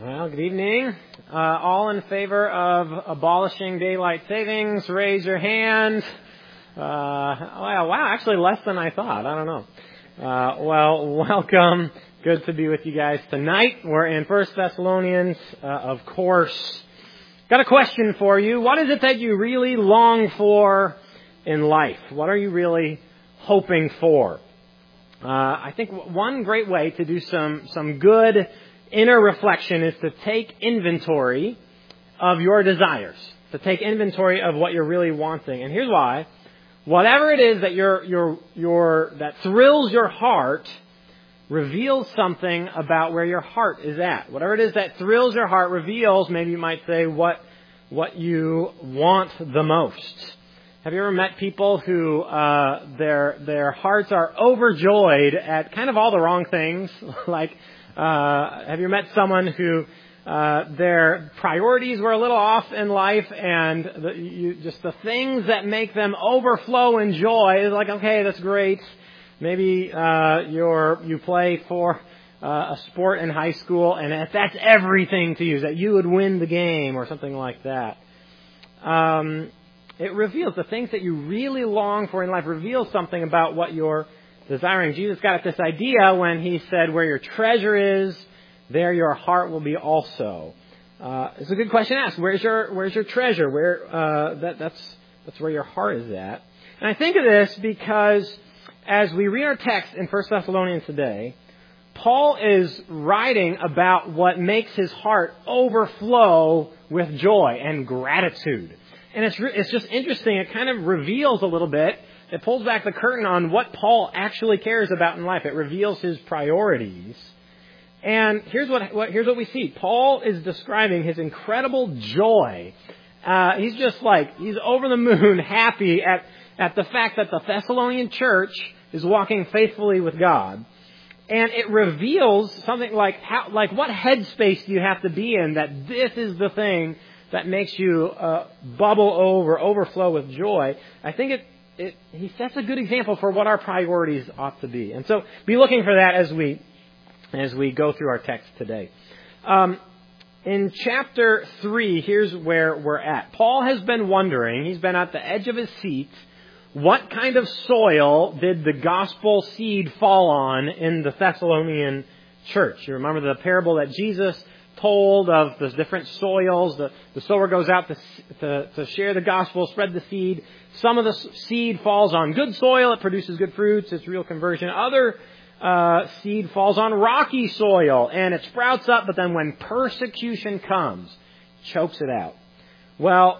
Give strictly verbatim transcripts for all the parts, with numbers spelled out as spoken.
Well, good evening. Uh, all in favor of abolishing daylight savings, raise your hand. Uh, wow, wow, actually less than I thought. I don't know. Uh, well, welcome. Good to be with you guys tonight. We're in First Thessalonians, uh, of course. Got a question for you. What is it that you really long for in life? What are you really hoping for? Uh, I think one great way to do some, some good inner reflection is to take inventory of your desires, to take inventory of what you're really wanting. And here's why. Whatever it is that you're, you're, you're, that thrills your heart reveals something about where your heart is at. Whatever it is that thrills your heart reveals, maybe you might say, what, what you want the most. Have you ever met people who uh, their their hearts are overjoyed at kind of all the wrong things? Like, uh, have you met someone who uh, their priorities were a little off in life, and the, you, just the things that make them overflow in joy is like, okay, that's great. Maybe uh, you're you play for uh, a sport in high school, and that's everything to you, that you would win the game or something like that. Um, It reveals the things that you really long for in life, reveals something about what you're desiring. Jesus got at this idea when he said, where your treasure is, there your heart will be also. Uh, it's a good question to ask. Where's your, where's your treasure? Where, uh, that, that's, that's where your heart is at. And I think of this because as we read our text in First Thessalonians today, Paul is writing about what makes his heart overflow with joy and gratitude. And it's re- it's just interesting. It kind of reveals a little bit. It pulls back the curtain on what Paul actually cares about in life. It reveals his priorities. And here's what, what here's what we see. Paul is describing his incredible joy. Uh, he's just like, he's over the moon happy at, at the fact that the Thessalonian church is walking faithfully with God. And it reveals something like, how, like what headspace do you have to be in that this is the thing that makes you uh, bubble over, overflow with joy. I think it, it he sets a good example for what our priorities ought to be. And so be looking for that as we as we go through our text today. Um, in chapter three, here's where we're at. Paul has been wondering, he's been at the edge of his seat, what kind of soil did the gospel seed fall on in the Thessalonian church? You remember the parable that Jesus told of the different soils. The, the sower goes out to, to, to share the gospel, spread the seed. Some of the seed falls on good soil. It produces good fruits. It's real conversion. Other uh, seed falls on rocky soil, and it sprouts up, but then when persecution comes, chokes it out. Well,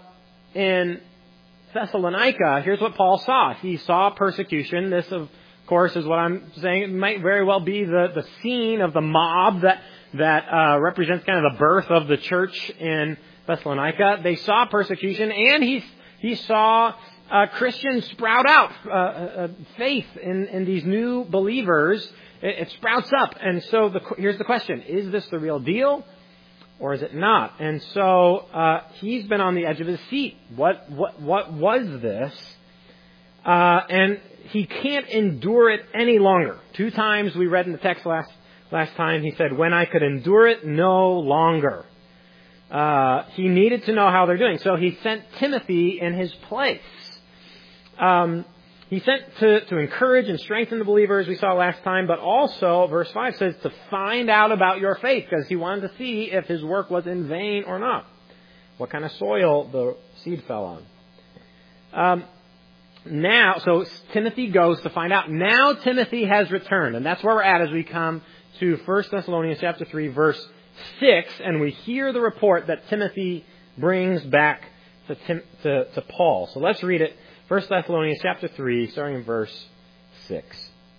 in Thessalonica, here's what Paul saw. He saw persecution. This, of course, is what I'm saying. It might very well be the, the scene of the mob that that uh, represents kind of the birth of the church in Thessalonica. They saw persecution, and he he saw uh, Christians sprout out uh, uh, faith in, in these new believers. It, it sprouts up, and so the, here's the question: is this the real deal, or is it not? And so uh, he's been on the edge of his seat. What what what was this? Uh, and he can't endure it any longer. Two times we read in the text last. Last time he said, when I could endure it no longer. Uh, he needed to know how they're doing. So he sent Timothy in his place. Um, he sent to, to encourage and strengthen the believers we saw last time, but also, verse five says, to find out about your faith, because he wanted to see if his work was in vain or not. What kind of soil the seed fell on. Um, now, so Timothy goes to find out. Now Timothy has returned, and that's where we're at as we come to First Thessalonians chapter three, verse six, and we hear the report that Timothy brings back to, Tim, to, to Paul. So let's read it. First Thessalonians chapter three, starting in verse six.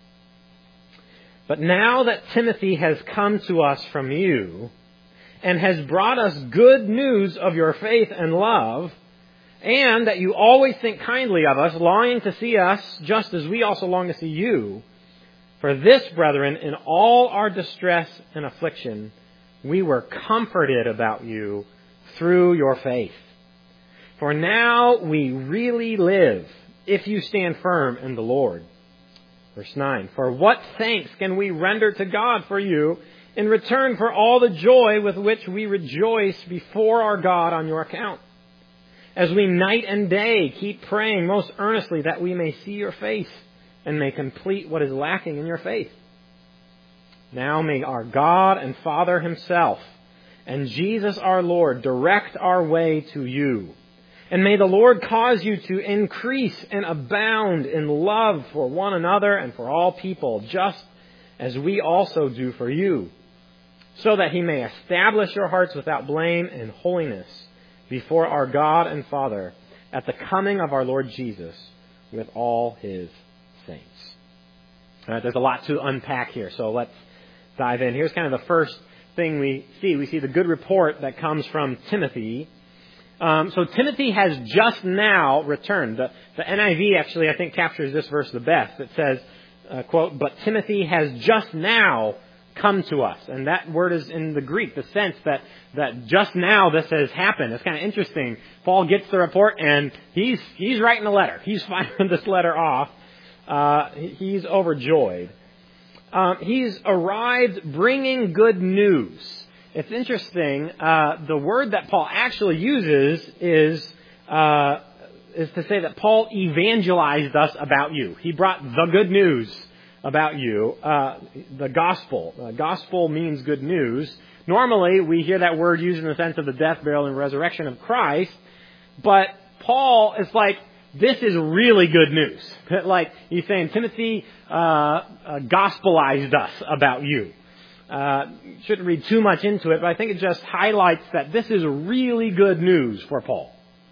But now that Timothy has come to us from you, and has brought us good news of your faith and love, and that you always think kindly of us, longing to see us, just as we also long to see you, for this, brethren, in all our distress and affliction, we were comforted about you through your faith. For now we really live, if you stand firm in the Lord. Verse nine, for what thanks can we render to God for you, in return for all the joy with which we rejoice before our God on your account, as we night and day keep praying most earnestly that we may see your face and may complete what is lacking in your faith. Now may our God and Father himself and Jesus our Lord direct our way to you. And may the Lord cause you to increase and abound in love for one another and for all people, just as we also do for you, so that he may establish your hearts without blame and holiness before our God and Father at the coming of our Lord Jesus with all his saints. All right, there's a lot to unpack here, so let's dive in. Here's kind of the first thing we see. We see the good report that comes from Timothy. Um, so Timothy has just now returned. The, the N I V actually, I think, captures this verse the best. It says, uh, quote, "But Timothy has just now come to us." And that word is in the Greek, the sense that, that just now this has happened. It's kind of interesting. Paul gets the report and he's, he's writing a letter. He's firing this letter off. Uh, he's overjoyed. Um, he's arrived bringing good news. It's interesting. Uh, the word that Paul actually uses is uh, is to say that Paul evangelized us about you. He brought the good news about you. Uh, the gospel. Uh, gospel means good news. Normally, we hear that word used in the sense of the death, burial, and resurrection of Christ. But Paul is like, this is really good news. Like, he's saying, Timothy uh, uh, gospelized us about you. Uh, shouldn't read too much into it, but I think it just highlights that this is really good news for Paul.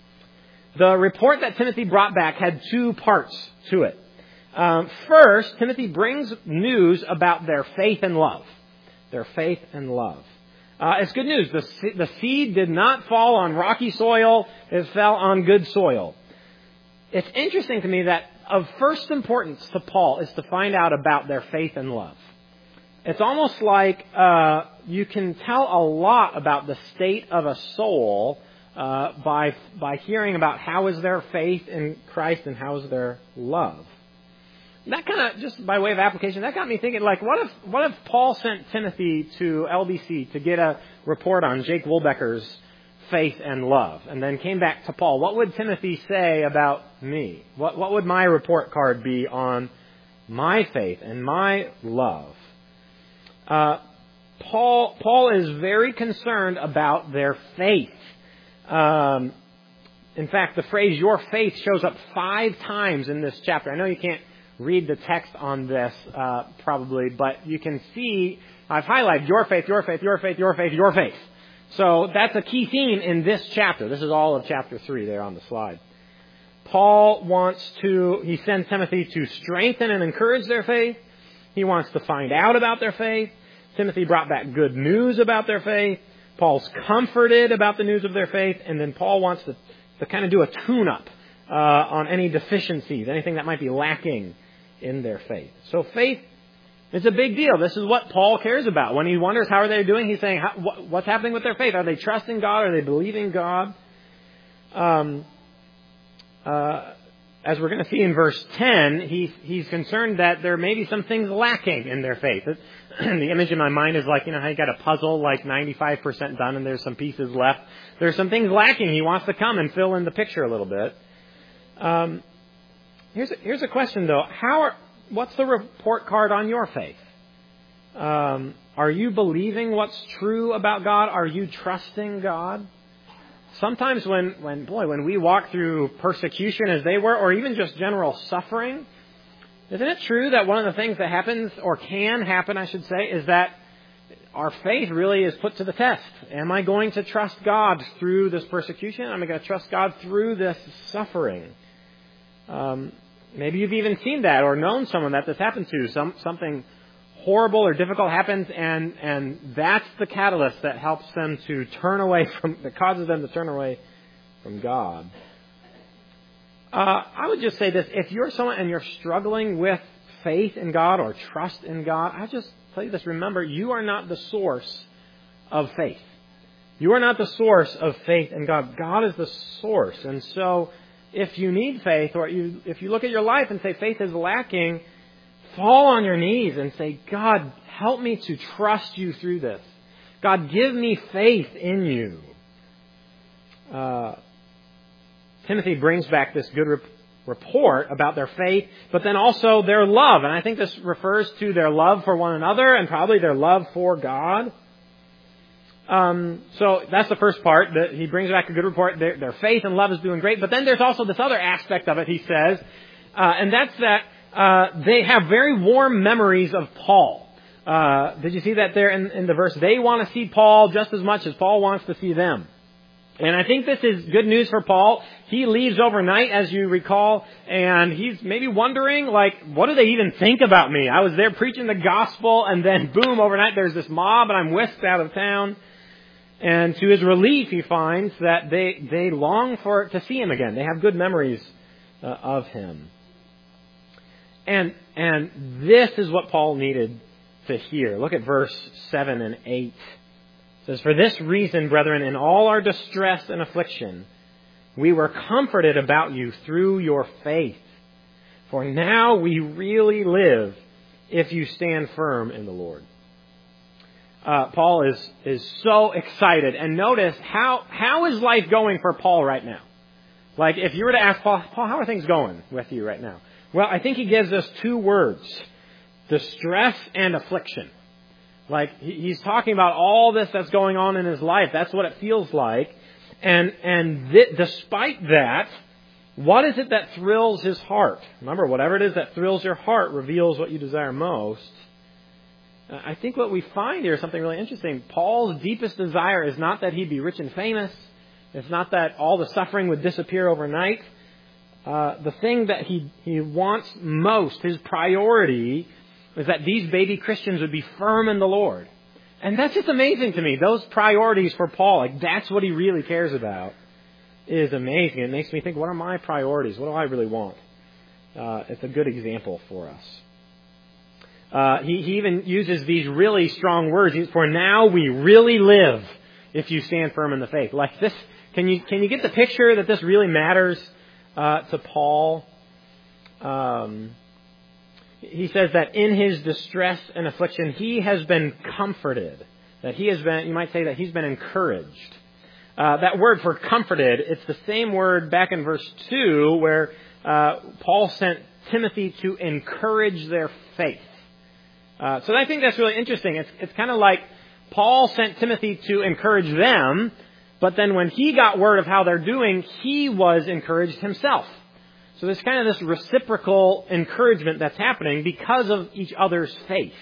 The report that Timothy brought back had two parts to it. Um, first, Timothy brings news about their faith and love. Their faith and love. Uh, it's good news. The, the seed did not fall on rocky soil. It fell on good soil. It's interesting to me that of first importance to Paul is to find out about their faith and love. It's almost like uh, you can tell a lot about the state of a soul uh, by by hearing about how is their faith in Christ and how is their love. That kind of, just by way of application, that got me thinking, like, what if what if Paul sent Timothy to L B C to get a report on Jake Wolbecker's faith and love, and then came back to Paul? What would Timothy say about me? What what would my report card be on my faith and my love? Uh, Paul Paul is very concerned about their faith. Um, in fact, the phrase "your faith" shows up five times in this chapter. I know you can't read the text on this uh, probably, but you can see I've highlighted your faith, your faith, your faith, your faith, your faith. So that's a key theme in this chapter. This is all of chapter three there on the slide. Paul wants to, he sends Timothy to strengthen and encourage their faith. He wants to find out about their faith. Timothy brought back good news about their faith. Paul's comforted about the news of their faith. And then Paul wants to, to kind of do a tune-up uh, on any deficiencies, anything that might be lacking in their faith. So faith is a big deal. This is what Paul cares about. When he wonders how are they doing, he's saying, how, what, what's happening with their faith? Are they trusting God? Are they believing God? Um, uh, as we're going to see in verse ten, he's, he's concerned that there may be some things lacking in their faith. The image in my mind is like, you know, how you got a puzzle like ninety-five percent done and there's some pieces left. There's some things lacking. He wants to come and fill in the picture a little bit. Um, here's a, here's a question though. How are, what's the report card on your faith? Um, are you believing what's true about God? Are you trusting God? Sometimes when, when, boy, when we walk through persecution as they were, or even just general suffering, isn't it true that one of the things that happens, or can happen, I should say, is that our faith really is put to the test? Am I going to trust God through this persecution? Am I going to trust God through this suffering? Um, maybe you've even seen that or known someone that this happened to. Some, something horrible or difficult happens, and, and that's the catalyst that helps them to turn away from, that causes them to turn away from God. Uh, I would just say this: if you're someone and you're struggling with faith in God or trust in God, I just tell you this: remember, you are not the source of faith. You are not the source of faith in God. God is the source, and so if you need faith, or you, if you look at your life and say faith is lacking, fall on your knees and say, God, help me to trust you through this. God, give me faith in you. Uh, Timothy brings back this good rep- report about their faith, but then also their love. And I think this refers to their love for one another and probably their love for God. Um, so that's the first part, that he brings back a good report. Their, their faith and love is doing great. But then there's also this other aspect of it, he says, uh, and that's that uh, they have very warm memories of Paul. Uh, did you see that there in, in the verse? They want to see Paul just as much as Paul wants to see them. And I think this is good news for Paul. He leaves overnight, as you recall, and he's maybe wondering, like, what do they even think about me? I was there preaching the gospel, and then boom, overnight there's this mob, and I'm whisked out of town. And to his relief, he finds that they, they long for to see him again. They have good memories uh, of him. And, and this is what Paul needed to hear. Look at verse seven and eight. It says, "For this reason, brethren, in all our distress and affliction, we were comforted about you through your faith. For now we really live if you stand firm in the Lord." Uh, Paul is, is so excited. And notice, how, how is life going for Paul right now? Like, if you were to ask Paul, Paul, how are things going with you right now? Well, I think he gives us two words: distress and affliction. Like, he's talking about all this that's going on in his life. That's what it feels like. And, and th- despite that, what is it that thrills his heart? Remember, whatever it is that thrills your heart reveals what you desire most. I think what we find here is something really interesting. Paul's deepest desire is not that he'd be rich and famous. It's not that all the suffering would disappear overnight. Uh, the thing that he, he wants most, his priority, is that these baby Christians would be firm in the Lord. And that's just amazing to me. Those priorities for Paul, like that's what he really cares about, is amazing. It makes me think, what are my priorities? What do I really want? Uh, it's a good example for us. Uh, he, he even uses these really strong words. For now we really live if you stand firm in the faith. Like this, can you can you get the picture that this really matters uh, to Paul? Um, he says that in his distress and affliction, he has been comforted. That he has been, you might say that he's been encouraged. Uh, that word for comforted, it's the same word back in verse two where uh, Paul sent Timothy to encourage their faith. Uh, so I think that's really interesting. It's, it's kind of like Paul sent Timothy to encourage them, but then when he got word of how they're doing, he was encouraged himself. So there's kind of this reciprocal encouragement that's happening because of each other's faith.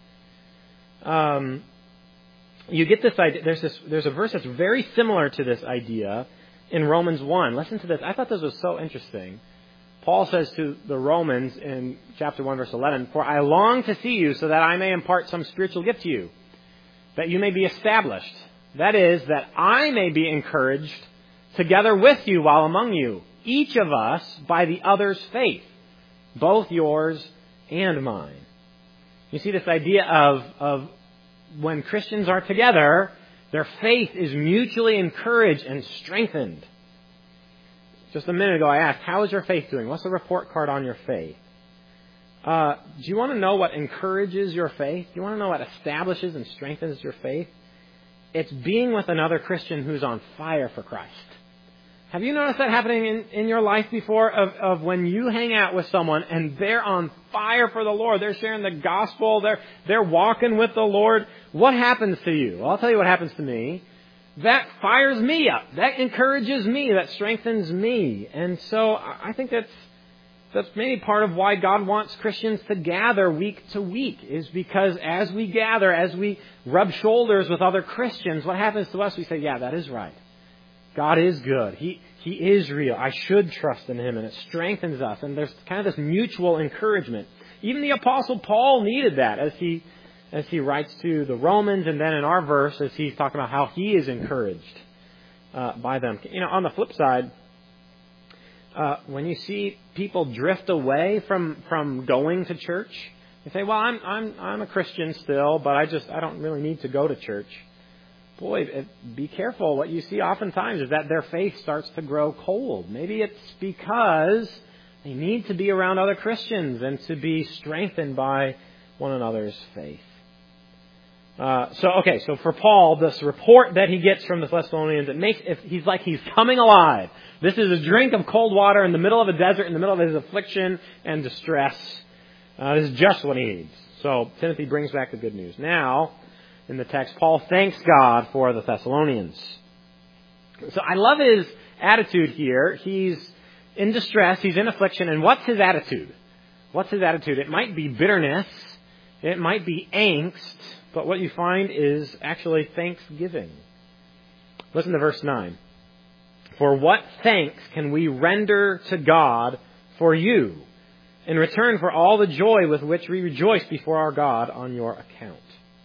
Um, you get this idea. There's this. There's a verse that's very similar to this idea in Romans one. Listen to this. I thought this was so interesting. Paul says to the Romans in chapter one, verse eleven, "For I long to see you so that I may impart some spiritual gift to you, that you may be established. That is, that I may be encouraged together with you while among you, each of us by the other's faith, both yours and mine." You see this idea of, of when Christians are together, their faith is mutually encouraged and strengthened. Just a minute ago, I asked, how is your faith doing? What's the report card on your faith? Uh, do you want to know what encourages your faith? Do you want to know what establishes and strengthens your faith? It's being with another Christian who's on fire for Christ. Have you noticed that happening in, in your life before? Of, of when you hang out with someone and they're on fire for the Lord. They're sharing the gospel. They're, they're walking with the Lord. What happens to you? Well, I'll tell you what happens to me. That fires me up. That encourages me. That strengthens me. And so I think that's that's maybe part of why God wants Christians to gather week to week, is because as we gather, as we rub shoulders with other Christians, what happens to us? We say, yeah, that is right. God is good. He He is real. I should trust in Him. And it strengthens us. And there's kind of this mutual encouragement. Even the Apostle Paul needed that as he as he writes to the Romans, and then in our verse as he's talking about how he is encouraged uh, by them. You know, on the flip side, uh, when you see people drift away from, from going to church, you say, well, I'm I'm I'm a Christian still, but I just I don't really need to go to church. Boy, it, be careful. What you see oftentimes is that their faith starts to grow cold. Maybe it's because They need to be around other Christians and to be strengthened by one another's faith. Uh, so, okay, so for Paul, this report that he gets from the Thessalonians, it makes, if he's like he's coming alive. This is a drink of cold water in the middle of a desert, in the middle of his affliction and distress. Uh, this is just what he needs. So, Timothy brings back the good news. Now, in the text, Paul thanks God for the Thessalonians. So, I love his attitude here. He's in distress, he's in affliction, and what's his attitude? What's his attitude? It might be bitterness, it might be angst, but what you find is actually thanksgiving. Listen to verse nine. For what thanks can we render to God for you, in return for all the joy with which we rejoice before our God on your account?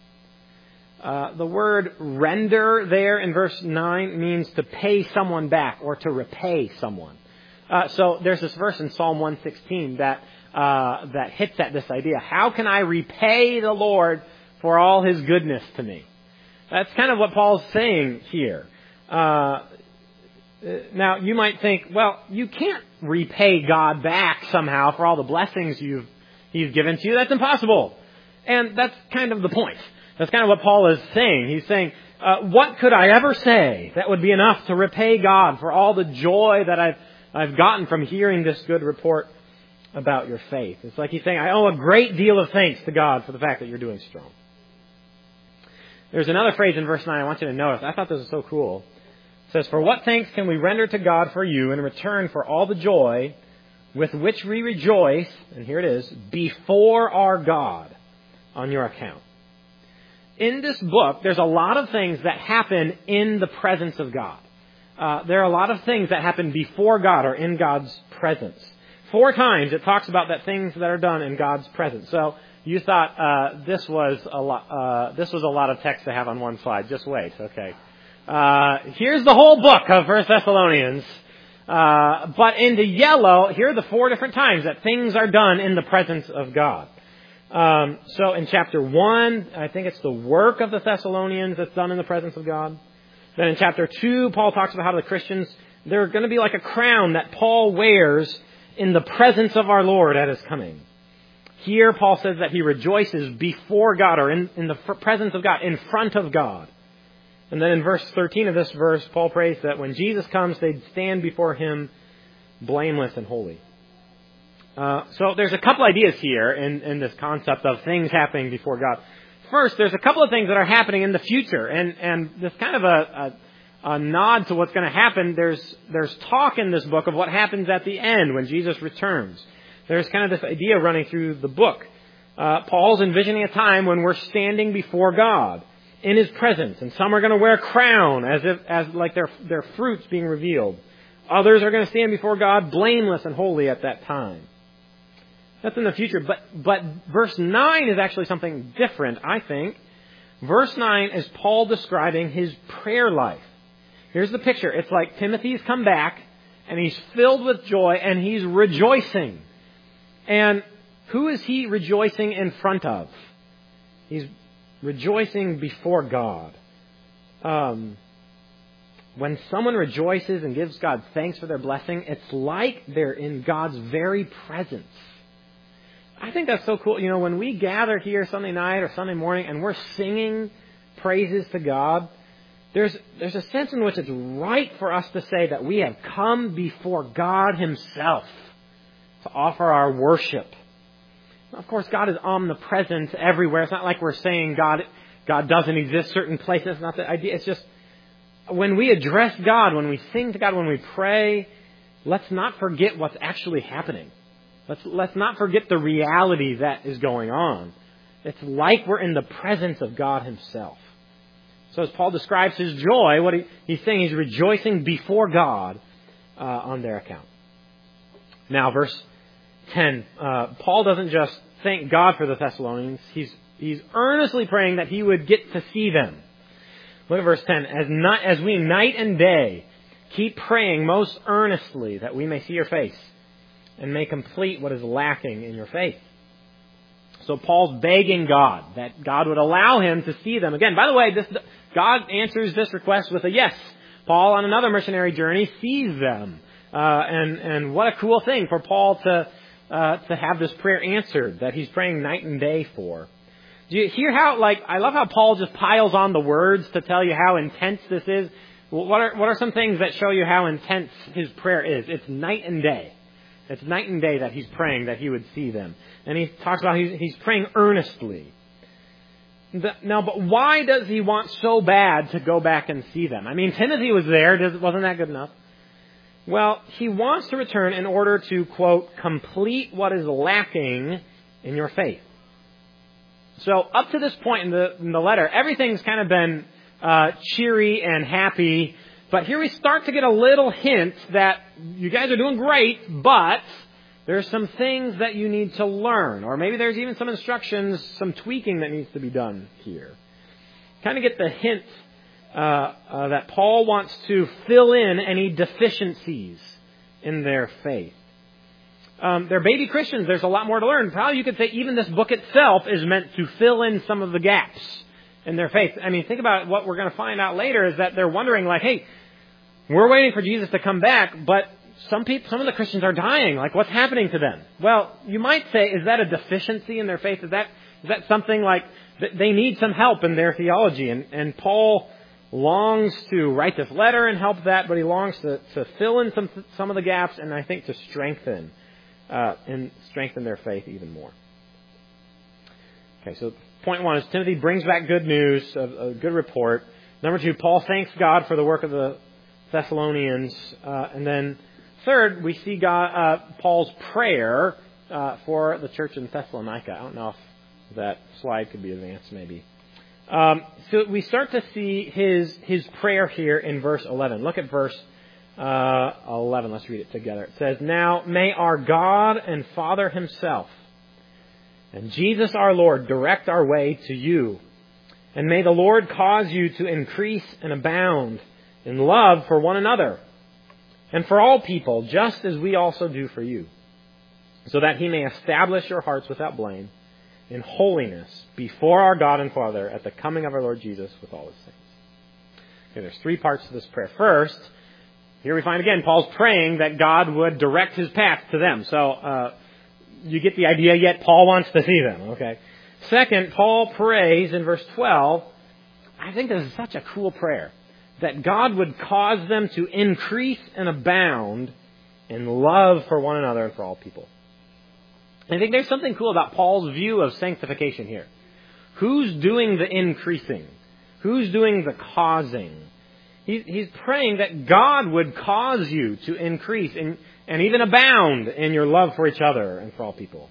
Uh, the word render there in verse nine means to pay someone back or to repay someone. Uh, so there's this verse in Psalm one sixteen that uh, that hits at this idea. How can I repay the Lord for all His goodness to me? That's kind of what Paul's saying here. Uh, now, you might think, well, you can't repay God back somehow for all the blessings you've He's given to you. That's impossible. And that's kind of the point. That's kind of what Paul is saying. He's saying, uh, what could I ever say that would be enough to repay God for all the joy that I've I've gotten from hearing this good report about your faith? It's like he's saying, I owe a great deal of thanks to God for the fact that you're doing strong. There's another phrase in verse nine I want you to notice. I thought this was so cool. It says, for what thanks can we render to God for you in return for all the joy with which we rejoice, and here it is, before our God on your account. In this book, there's a lot of things that happen in the presence of God. Uh, there are a lot of things that happen before God or in God's presence. Four times it talks about that things that are done in God's presence. So you thought uh, this was a lot. Uh, this was a lot of text to have on one slide. Just wait, okay. Uh, here's the whole book of First Thessalonians. Uh, but in the yellow, here are the four different times that things are done in the presence of God. Um, so in chapter one, I think it's the work of the Thessalonians that's done in the presence of God. Then in chapter two, Paul talks about how the Christians, they're going to be like a crown that Paul wears in the presence of our Lord at His coming. Here, Paul says that he rejoices before God or in, in the presence of God, in front of God. And then in verse thirteen of this verse, Paul prays that when Jesus comes, they'd stand before Him blameless and holy. Uh, so there's a couple ideas here in, in this concept of things happening before God. First, there's a couple of things that are happening in the future, and, and this kind of a, a, a nod to what's going to happen. There's there's talk in this book of what happens at the end when Jesus returns. There's kind of this idea running through the book. Uh, Paul's envisioning a time when we're standing before God in His presence, and some are going to wear a crown as if as like their their fruits being revealed. Others are going to stand before God blameless and holy at that time. That's in the future. But but verse nine is actually something different, I think. Verse nine is Paul describing his prayer life. Here's the picture. It's like Timothy's come back, and he's filled with joy, and he's rejoicing. And who is he rejoicing in front of? He's rejoicing before God. Um, when someone rejoices and gives God thanks for their blessing, it's like they're in God's very presence. I think that's so cool. You know, when we gather here Sunday night or Sunday morning and we're singing praises to God, there's there's a sense in which it's right for us to say that we have come before God Himself to offer our worship. Of course, God is omnipresent everywhere. It's not like we're saying God God doesn't exist certain places. It's not the idea. It's just when we address God, when we sing to God, when we pray, let's not forget what's actually happening. Let's let's not forget the reality that is going on. It's like we're in the presence of God Himself. So as Paul describes his joy, what he, he's saying, he's rejoicing before God uh, on their account. Now, verse ten, uh, Paul doesn't just thank God for the Thessalonians. He's he's earnestly praying that he would get to see them. Look at verse ten. As, not, as we night and day keep praying most earnestly that we may see your face and may complete what is lacking in your faith. So Paul's begging God that God would allow him to see them. Again, by the way, this, God answers this request with a yes. Paul, on another missionary journey, sees them. Uh, and, and what a cool thing for Paul to, uh, to have this prayer answered that he's praying night and day for. Do you hear how, like, I love how Paul just piles on the words to tell you how intense this is. What are, what are some things that show you how intense his prayer is? It's night and day. It's night and day that he's praying that he would see them. And he talks about he's, he's praying earnestly. The, now, but why does he want so bad to go back and see them? I mean, Timothy was there. Does, wasn't that good enough? Well, he wants to return in order to, quote, complete what is lacking in your faith. So up to this point in the, in the letter, everything's kind of been uh, cheery and happy. But here we start to get a little hint that you guys are doing great, but there's some things that you need to learn. Or maybe there's even some instructions, some tweaking that needs to be done here. Kind of get the hint uh, uh, that Paul wants to fill in any deficiencies in their faith. Um, they're baby Christians. There's a lot more to learn. Probably you could say even this book itself is meant to fill in some of the gaps in their faith. I mean, think about what we're going to find out later is that they're wondering, like, hey, we're waiting for Jesus to come back, but some people, some of the Christians are dying. Like, what's happening to them? Well, you might say, is that a deficiency in their faith? Is that is that something like they need some help in their theology? And, and Paul longs to write this letter and help that, but he longs to, to fill in some some of the gaps, and I think to strengthen uh, and strengthen their faith even more. Okay, so point one is Timothy brings back good news, a, a good report. Number two, Paul thanks God for the work of the Thessalonians, uh, and then third, we see God, uh, Paul's prayer uh, for the church in Thessalonica. I don't know if that slide could be advanced, maybe. Um, so we start to see his his prayer here in verse eleven. Look at verse uh, eleven. Let's read it together. It says, "Now may our God and Father Himself and Jesus our Lord direct our way to you, and may the Lord cause you to increase and abound in love for one another and for all people, just as we also do for you, so that He may establish your hearts without blame in holiness before our God and Father at the coming of our Lord Jesus with all His saints." Okay, there's three parts to this prayer. First, here we find again Paul's praying that God would direct His path to them. So uh, you get the idea, yet Paul wants to see them. Okay. Second, Paul prays in verse twelve. I think this is such a cool prayer, that God would cause them to increase and abound in love for one another and for all people. I think there's something cool about Paul's view of sanctification here. Who's doing the increasing? Who's doing the causing? He, he's praying that God would cause you to increase and, and even abound in your love for each other and for all people.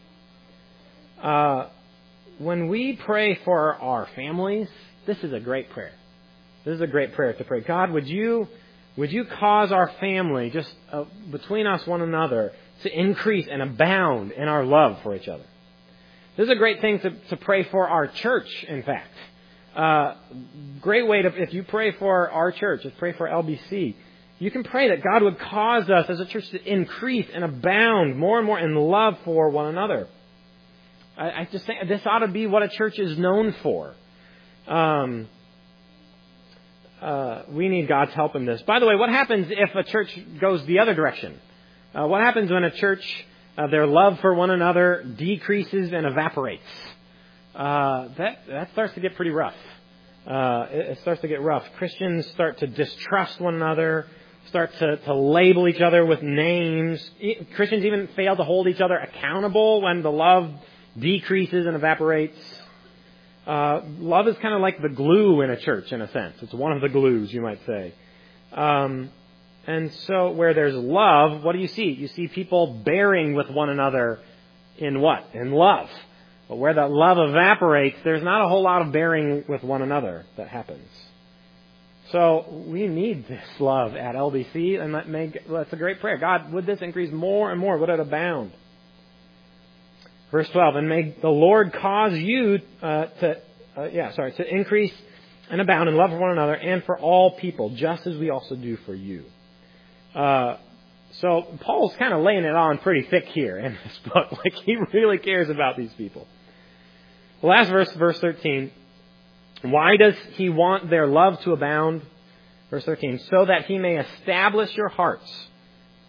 Uh, when we pray for our families, this is a great prayer. This is a great prayer to pray. God, would you would you cause our family, just uh, between us one another, to increase and abound in our love for each other? This is a great thing to, to pray for our church, in fact. Uh, great way to, if you pray for our church, if you pray for L B C, you can pray that God would cause us as a church to increase and abound more and more in love for one another. I, I just think this ought to be what a church is known for. Um, uh, we need God's help in this. By the way, what happens if a church goes the other direction? Uh, what happens when a church, uh, their love for one another decreases and evaporates? Uh, that that starts to get pretty rough. Uh, it, it starts to get rough. Christians start to distrust one another, start to, to label each other with names. Christians even fail to hold each other accountable when the love decreases and evaporates. Uh, love is kind of like the glue in a church, in a sense. It's one of the glues, you might say. Um, and so where there's love, what do you see? You see people bearing with one another in what? In love. But where that love evaporates, there's not a whole lot of bearing with one another that happens. So we need this love at L B C, and that may, that's a great prayer. God, would this increase more and more? Would it abound? Verse twelve, and may the Lord cause you uh, to, uh, yeah, sorry, to increase and abound in love for one another and for all people, just as we also do for you. Uh, so Paul's kind of laying it on pretty thick here in this book. Like, he really cares about these people. The last verse, verse thirteen. Why does he want their love to abound? Verse thirteen. So that he may establish your hearts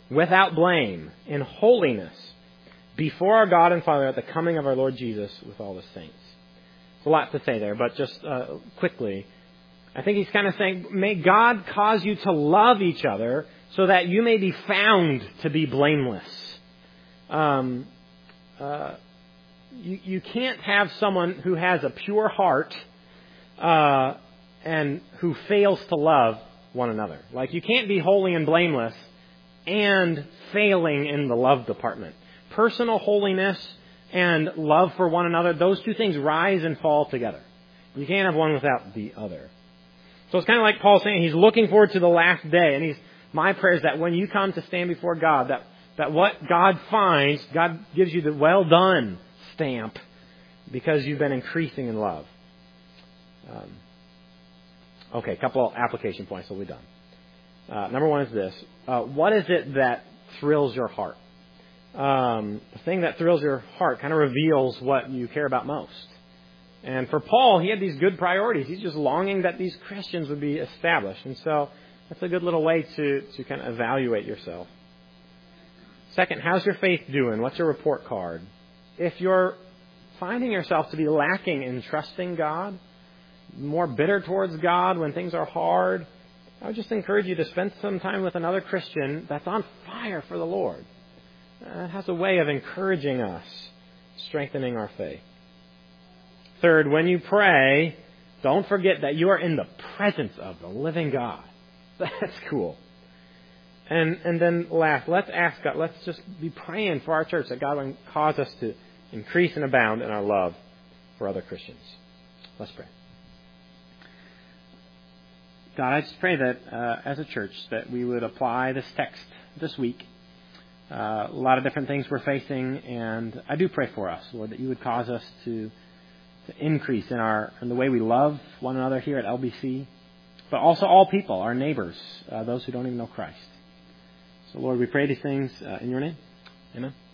without blame, in holiness, before our God and Father at the coming of our Lord Jesus with all the saints. There's a lot to say there, but just uh, quickly, I think he's kind of saying, may God cause you to love each other so that you may be found to be blameless. Um, uh, you, you can't have someone who has a pure heart uh, and who fails to love one another. Like, you can't be holy and blameless and failing in the love department. Personal holiness and love for one another, those two things rise and fall together. You can't have one without the other. So it's kind of like Paul saying he's looking forward to the last day. And he's, my prayer is that when you come to stand before God, that, that what God finds, God gives you the well done stamp because you've been increasing in love. Um, okay, a couple of application points, we'll be done. Uh, number one is this. Uh, what is it that thrills your heart? Um, the thing that thrills your heart kind of reveals what you care about most. And for Paul, he had these good priorities. He's just longing that these Christians would be established. And so that's a good little way to, to kind of evaluate yourself. Second, how's your faith doing? What's your report card? If you're finding yourself to be lacking in trusting God, more bitter towards God when things are hard, I would just encourage you to spend some time with another Christian that's on fire for the Lord. Uh, it has a way of encouraging us, strengthening our faith. Third, when you pray, don't forget that you are in the presence of the living God. That's cool. And and then last, let's ask God, let's just be praying for our church that God will cause us to increase and abound in our love for other Christians. Let's pray. God, I just pray that uh, as a church that we would apply this text this week. Uh, a lot of different things we're facing, and I do pray for us, Lord, that you would cause us to, to increase in our in the way we love one another here at L B C, but also all people, our neighbors, uh, those who don't even know Christ. So, Lord, we pray these things uh, in your name. Amen.